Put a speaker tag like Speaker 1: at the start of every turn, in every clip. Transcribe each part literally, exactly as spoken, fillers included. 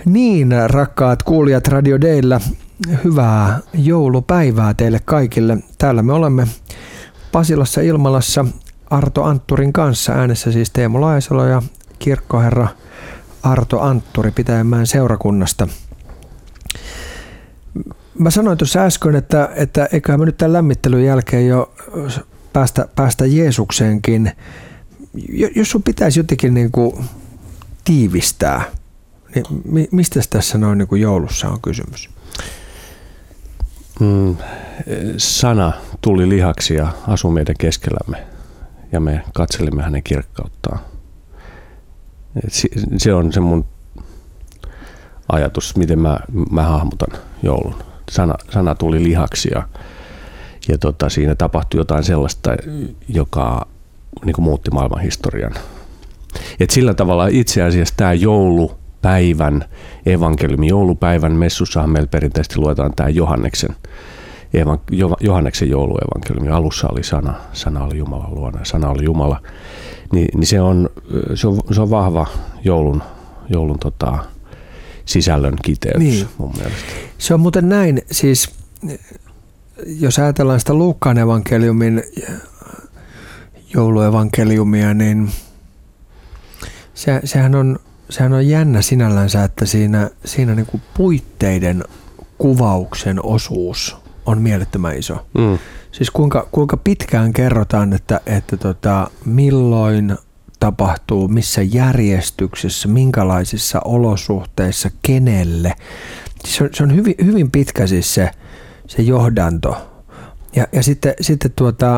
Speaker 1: Niin, rakkaat kuulijat Radio Dayllä, hyvää joulupäivää teille kaikille. Täällä me olemme Pasilassa Ilmalassa Arto Antturin kanssa, äänessä siis Teemu Laisalo ja kirkkoherra Arto Antturi Pitäjänmäen seurakunnasta. Mä sanoin tuossa äsken, että, että eiköhän me nyt tämän lämmittelyn jälkeen jo päästä, päästä Jeesukseenkin. Jos sun pitäisi jotenkin niin kuin tiivistää, niin mistä tässä noin niin kuin joulussa on kysymys?
Speaker 2: Mm, sana tuli lihaksi ja asui meidän keskellämme ja me katselimme hänen kirkkauttaan. Se on se mun ajatus, miten mä, mä hahmotan joulun. Sana, sana tuli lihaksi ja, ja tota, siinä tapahtui jotain sellaista, joka niin kuin muutti maailman historian. Et sillä tavalla itse asiassa tämä joulupäivän evankeliumi, joulupäivän messussahan meillä perinteisesti luetaan tämä Johanneksen, evan, Johanneksen jouluevankeliumi. Alussa oli sana, sana oli Jumalan luona, sana oli Jumala. Ni, niin se on, se on, se on vahva joulun, joulun tota, sisällön kiteys niin. Mun mielestä.
Speaker 1: Se on muuten näin, siis jos ajatellaan sitä Luukkaan evankeliumin jouluevankeliumia, niin se, sehän, on, sehän on jännä sinällänsä, että siinä, siinä niin kuin puitteiden kuvauksen osuus on mielettömän iso. Mm. Siis kuinka, kuinka pitkään kerrotaan, että, että tota, milloin tapahtuu, missä järjestyksessä, minkälaisissa olosuhteissa, kenelle. Se on, se on hyvin, hyvin pitkä siis se, se johdanto. Ja, ja sitten, sitten tuota,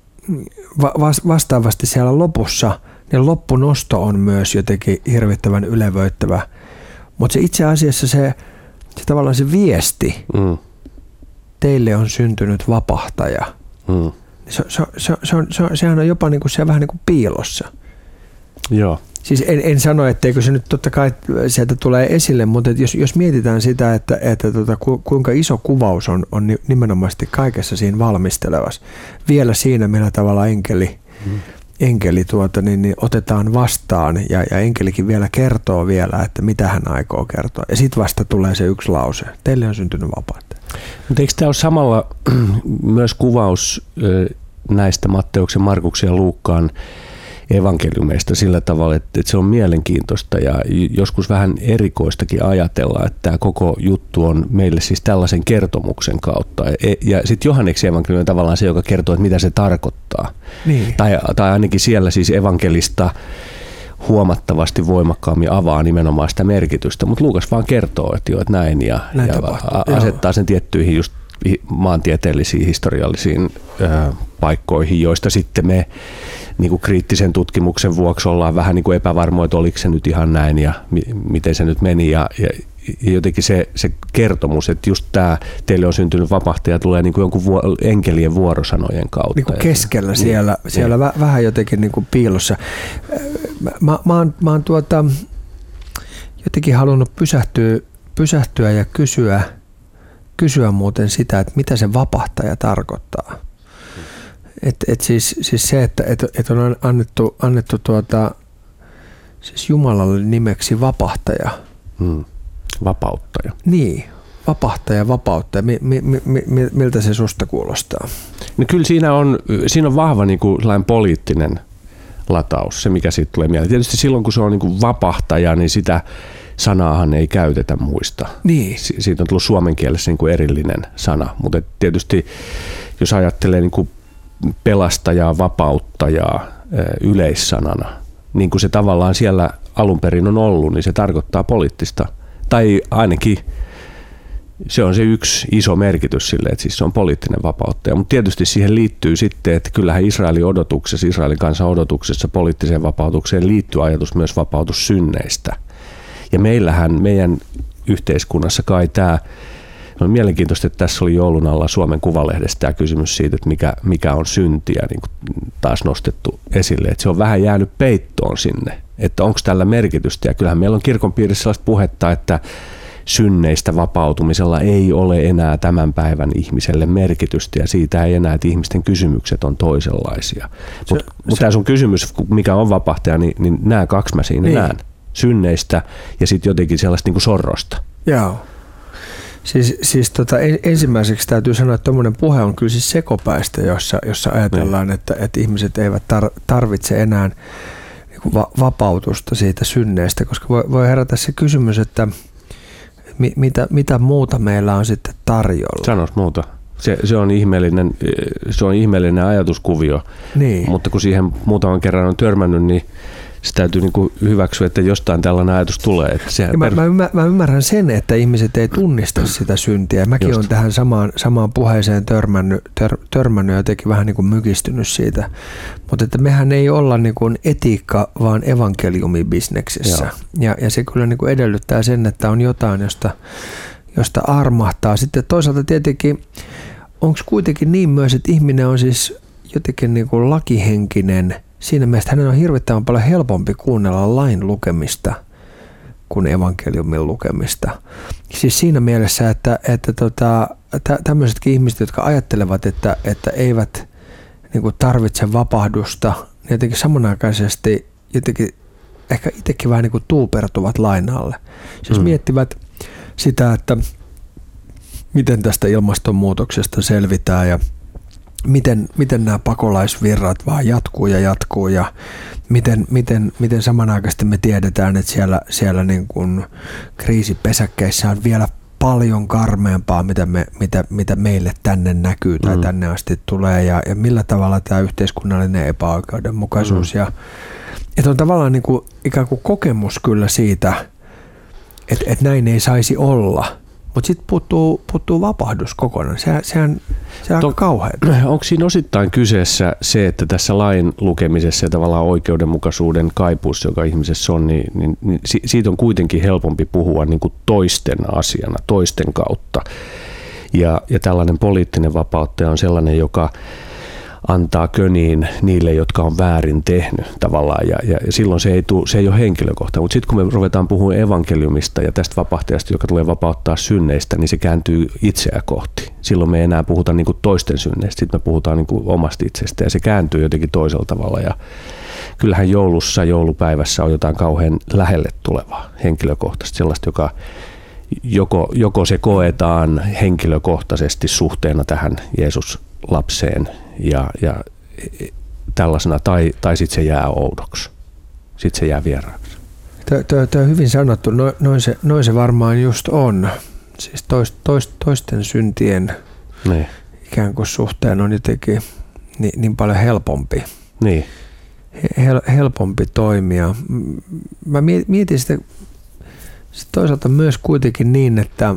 Speaker 1: vastaavasti siellä lopussa, niin loppunosto on myös jotenkin hirvittävän ylevöittävä. Mutta se itse asiassa se, se tavallaan se viesti, mm. teille on syntynyt vapahtaja. Mm. Se, se, se, se on, se on, sehän on jopa niinku, se vähän niin kuin piilossa.
Speaker 2: Joo.
Speaker 1: Siis en, en sano, etteikö se nyt totta kai sieltä tulee esille, mutta jos, jos mietitään sitä, että, että tota, kuinka iso kuvaus on, on nimenomaan kaikessa siinä valmistelevassa. Vielä siinä, millä tavalla enkeli, mm. enkeli tuota, niin, niin otetaan vastaan ja, ja enkelikin vielä kertoo vielä, että mitä hän aikoo kertoa. Ja sitten vasta tulee se yksi lause. Teille on syntynyt vapautta.
Speaker 2: Mutta eikö tämä ole samalla myös kuvaus näistä Matteuksen, Markuksen ja Luukkaan evankeliumeista sillä tavalla, että se on mielenkiintoista ja joskus vähän erikoistakin ajatella, että tämä koko juttu on meille siis tällaisen kertomuksen kautta. Ja sitten Johanneksen evankeliumi on tavallaan se, joka kertoo, että mitä se tarkoittaa. Niin. Tai, tai ainakin siellä siis evankelista huomattavasti voimakkaammin avaa nimenomaan sitä merkitystä, mutta Luukas vaan kertoo, että, jo, että näin ja, näin ja asettaa joo. sen tiettyihin just maantieteellisiin, historiallisiin ö, paikkoihin, joista sitten me niin kuin kriittisen tutkimuksen vuoksi ollaan vähän niin kuin epävarmoja, että oliko se nyt ihan näin ja mi- miten se nyt meni. Ja, ja, ja jotenkin se, se kertomus, että just tämä teille on syntynyt vapahtaja tulee niin kuin jonkun vuo, enkelien vuorosanojen kautta.
Speaker 1: Niin kuin keskellä siellä, niin, siellä niin. vähän jotenkin niin kuin piilossa. Mä, mä, mä, oon, mä oon tuota, jotenkin halunnut pysähtyä, pysähtyä ja kysyä, kysyä muuten sitä, että mitä se vapahtaja tarkoittaa. Et, et siis, siis se, että et, et on annettu, annettu tuota, siis Jumalalle nimeksi vapahtaja.
Speaker 2: Hmm. Vapauttaja.
Speaker 1: Niin, vapahtaja, vapauttaja. Mi, mi, mi, mi, miltä se susta kuulostaa?
Speaker 2: No kyllä siinä on, siinä on vahva niin kuin poliittinen lataus, se mikä siitä tulee mieleen. Tietysti silloin, kun se on niin kuin vapahtaja, niin sitä sanaahan ei käytetä muista.
Speaker 1: Niin.
Speaker 2: Si- siitä on tullut suomen kielessä niin kuin erillinen sana, mutta tietysti jos ajattelee niin kuin pelastajaa, vapauttajaa yleissanana, niin kuin se tavallaan siellä alun perin on ollut, niin se tarkoittaa poliittista, tai ainakin se on se yksi iso merkitys sille, että siis se on poliittinen vapauttaja, mutta tietysti siihen liittyy sitten, että kyllähän Israelin odotuksessa, Israelin kansan odotuksessa poliittiseen vapautukseen liittyy ajatus myös vapautussynneistä. Ja meillähän, meidän yhteiskunnassa kai tämä, on mielenkiintoista, että tässä oli joulun alla Suomen Kuvalehdestä tämä kysymys siitä, että mikä, mikä on syntiä niin kuin taas nostettu esille. Että se on vähän jäänyt peittoon sinne, että onko tällä merkitystä. Ja kyllähän meillä on kirkon piirissä sellaista puhetta, että synneistä vapautumisella ei ole enää tämän päivän ihmiselle merkitystä ja siitä ei enää, että ihmisten kysymykset on toisenlaisia. Mutta mut tämä sun kysymys, mikä on vapahtaja, niin, niin nämä kaksi mä siinä niin. näen. synneistä ja sitten jotenkin sellaista niin kuin sorrosta.
Speaker 1: Joo. Siis, siis tota, ensimmäiseksi täytyy sanoa, että tuommoinen puhe on kyllä siis sekopäistä, jossa, jossa ajatellaan, mm. että, että ihmiset eivät tar, tarvitse enää niin kuin va, vapautusta siitä synneestä, koska voi, voi herätä se kysymys, että mi, mitä, mitä muuta meillä on sitten tarjolla.
Speaker 2: Sanois muuta. Se, se, on ihmeellinen, se on ihmeellinen ajatuskuvio,
Speaker 1: niin.
Speaker 2: Mutta kun siihen muutaman kerran on törmännyt, niin se täytyy niin kuin hyväksyä, että jostain tällainen ajatus tulee. Että
Speaker 1: mä, per... mä, ymmär, mä ymmärrän sen, että ihmiset ei tunnista sitä syntiä. Mäkin olen tähän samaan, samaan puheeseen törmännyt, tör, törmännyt ja jotenkin vähän niin kuin mykistynyt siitä. Mutta että mehän ei olla niin kuin etiikka, vaan evankeliumibisneksessä. Ja, ja se kyllä niin kuin edellyttää sen, että on jotain, josta, josta armahtaa. Sitten toisaalta tietenkin, onko kuitenkin niin myös, että ihminen on siis jotenkin niin kuin lakihenkinen. Siinä mielessä hänen on hirvittävän paljon helpompi kuunnella lain lukemista kuin evankeliumin lukemista. Siis siinä mielessä, että, että tota, tämmöisetkin ihmiset, jotka ajattelevat, että, että eivät niin kuin tarvitse vapahdusta, niin jotenkin samanaikaisesti jotenkin ehkä itsekin vähän niin kuin tuupertuvat lain alle. Siis mm. miettivät sitä, että miten tästä ilmastonmuutoksesta selvitään ja Miten, miten nämä pakolaisvirrat vaan jatkuu ja jatkuu ja miten, miten, miten samanaikaisesti me tiedetään, että siellä, siellä niin kuin kriisipesäkkeissä on vielä paljon karmeampaa, mitä, me, mitä, mitä meille tänne näkyy tai mm. tänne asti tulee ja, ja millä tavalla tämä yhteiskunnallinen epäoikeudenmukaisuus. Mm. Ja, että on tavallaan niin kuin, ikään kuin kokemus kyllä siitä, että, että näin ei saisi olla. Mutta sitten puuttuu, puuttuu vapahdus kokonaan. Se, sehän se on aika kauheata.
Speaker 2: Onko siinä osittain kyseessä se, että tässä lain lukemisessa ja tavallaan oikeudenmukaisuuden kaipuussa, joka ihmisessä on, niin, niin, niin siitä on kuitenkin helpompi puhua niin kuin toisten asiana, toisten kautta. Ja, ja tällainen poliittinen vapauttaja on sellainen, joka antaa köniin niille, jotka on väärin tehnyt tavallaan, ja, ja, ja silloin se ei, tuu, se ei ole henkilökohtainen. Mutta sitten kun me ruvetaan puhumaan evankeliumista ja tästä vapahtajasta, joka tulee vapauttaa synneistä, niin se kääntyy itseä kohti. Silloin me ei enää puhuta niin kuin toisten synneistä, sitten me puhutaan niin kuin omasta itsestä, ja se kääntyy jotenkin toisella tavalla. Ja kyllähän joulussa, joulupäivässä on jotain kauhean lähelle tulevaa henkilökohtaisesti, sellaista, joka joko, joko se koetaan henkilökohtaisesti suhteena tähän Jeesus-lapseen, Ja, ja tällaisena, tai, tai sitten se jää oudoksi, sitten se jää vieraaksi.
Speaker 1: Tuo on hyvin sanottu, no, noin, se, noin se varmaan just on. Siis toist, toist, toisten syntien niin. ikään kuin suhteen on jotenkin niin, niin paljon helpompi.
Speaker 2: Niin.
Speaker 1: Hel, helpompi toimia. Mä mietin sitä, sitä toisaalta myös kuitenkin niin, että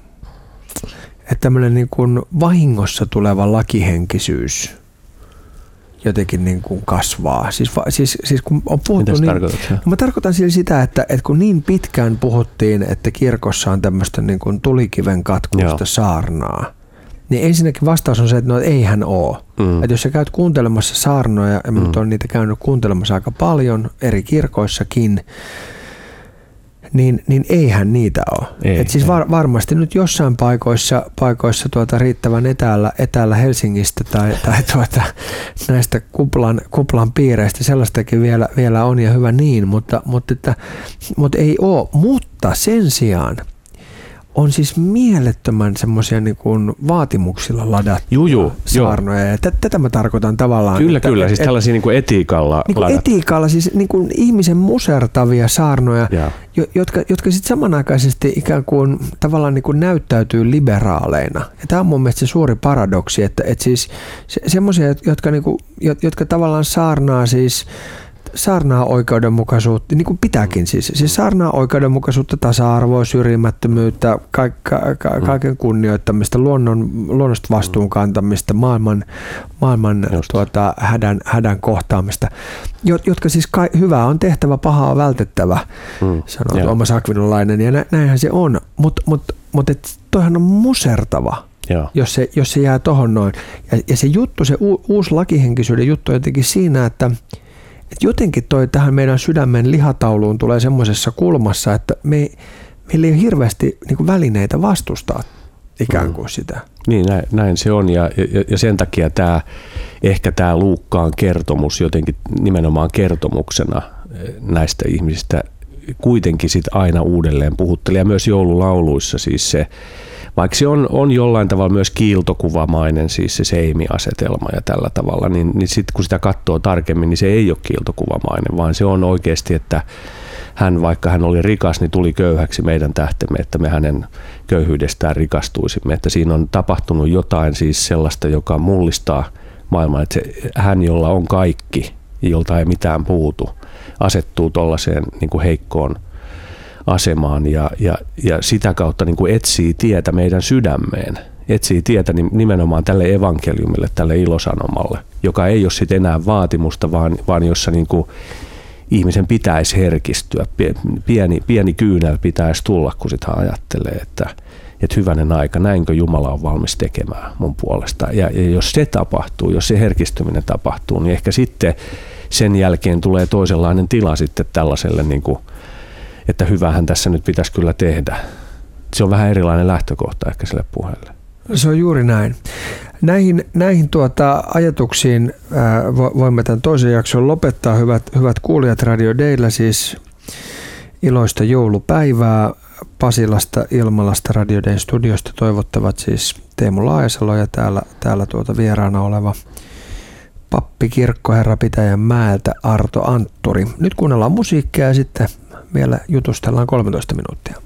Speaker 1: että tämmöinen niin kuin vahingossa tuleva lakihenkisyys jotenkin niin kuin kasvaa. Siis, siis, siis kun on puhuttu
Speaker 2: Mitäs
Speaker 1: niin,
Speaker 2: tarkoitat sä?
Speaker 1: Mä tarkoitan sillä sitä, että, että kun niin pitkään puhuttiin, että kirkossa on tämmöistä niin kuin tulikiven katkuista Joo. saarnaa, niin ensinnäkin vastaus on se, että no eihän ole. Mm. Että jos sä käyt kuuntelemassa saarnoja, ja mm. on niitä käynyt kuuntelemassa aika paljon eri kirkoissakin, Niin, niin eihän niitä ole. Ei, Et siis var, varmasti nyt jossain paikoissa, paikoissa tuota riittävän etäällä, etäällä Helsingistä tai, tai tuota, näistä kuplan, kuplan piireistä sellaistakin vielä, vielä on ja hyvä niin, mutta, mutta, että, mutta ei ole. Mutta sen sijaan on siis mielettömän semmoisia niin kuin vaatimuksilla ladattuja saarnoja. Ja t- tätä mä tarkoitan tavallaan.
Speaker 2: Kyllä,
Speaker 1: että,
Speaker 2: kyllä. Siis
Speaker 1: et,
Speaker 2: tällaisia niin kuin etiikalla
Speaker 1: niin kuin etiikalla, siis niin kuin ihmisen musertavia saarnoja, jo, jotka, jotka sitten samanaikaisesti ikään kuin tavallaan niin kuin näyttäytyy liberaaleina. Ja tämä on mun mielestä se suuri paradoksi, että, että siis se, semmoisia, jotka, niin kuin, jotka tavallaan saarnaa siis saarnaa oikeudenmukaisuutta, niin kuin pitääkin siis. Siis saarnaa oikeudenmukaisuutta, tasa-arvoa, syrjimättömyyttä, ka- ka- ka- kaiken kunnioittamista, luonnon, luonnosta vastuun kantamista, maailman, maailman tuota, hädän, hädän kohtaamista, jotka siis ka- hyvää on tehtävä, pahaa on vältettävä, mm. sanoo Tuomas Akvinolainen, ja nä- näinhän se on. Mutta mut, mut, toihan on musertava. Jos se, jos se jää tohon noin. Ja, ja se juttu, se u- uusi lakihenkisyyden juttu on jotenkin siinä, että Et jotenkin toi tähän meidän sydämen lihatauluun tulee semmoisessa kulmassa, että me, meillä ei ole hirveästi niin kuin välineitä vastustaa ikään kuin sitä.
Speaker 2: Niin, näin, näin se on ja, ja, ja sen takia tämä, ehkä tämä Luukkaan kertomus jotenkin nimenomaan kertomuksena näistä ihmisistä kuitenkin sit aina uudelleen puhuttelee. Ja myös joululauluissa siis se, vaikka se on, on jollain tavalla myös kiiltokuvamainen, siis se seimiasetelma ja tällä tavalla, niin, niin sitten kun sitä katsoo tarkemmin, niin se ei ole kiiltokuvamainen, vaan se on oikeasti, että hän, vaikka hän oli rikas, niin tuli köyhäksi meidän tähtemme, että me hänen köyhyydestään rikastuisimme. Että siinä on tapahtunut jotain siis sellaista, joka mullistaa maailman, että se, hän, jolla on kaikki, jolta ei mitään puutu, asettuu tuollaiseen niin kuin heikkoon asemaan ja, ja, ja sitä kautta niin kuin etsii tietä meidän sydämeen. Etsii tietä nimenomaan tälle evankeliumille, tälle ilosanomalle, joka ei ole sitten enää vaatimusta, vaan, vaan jossa niin kuin ihmisen pitäisi herkistyä. Pieni, pieni kyynel pitäisi tulla, kun sitä ajattelee, että, että hyvänen aika, näinkö Jumala on valmis tekemään mun puolesta. Ja, ja jos se tapahtuu, jos se herkistyminen tapahtuu, niin ehkä sitten sen jälkeen tulee toisenlainen tila sitten tällaiselle, niin kuin, että hyvähän tässä nyt pitäisi kyllä tehdä. Se on vähän erilainen lähtökohta ehkä sille puheelle.
Speaker 1: Se on juuri näin. Näihin, näihin tuota ajatuksiin ää, voimme tämän toisen jakson lopettaa. Hyvät, hyvät kuulijat, Radio Daylla siis iloista joulupäivää. Pasilasta, Ilmalasta, Radio Dayn studiosta toivottavat siis Teemu Laajasalo ja täällä, täällä tuota vieraana oleva pappi kirkkoherra Pitäjänmäeltä Arto Antturi. Nyt kuunnellaan musiikkia ja sitten vielä jutustellaan kolmetoista minuuttia.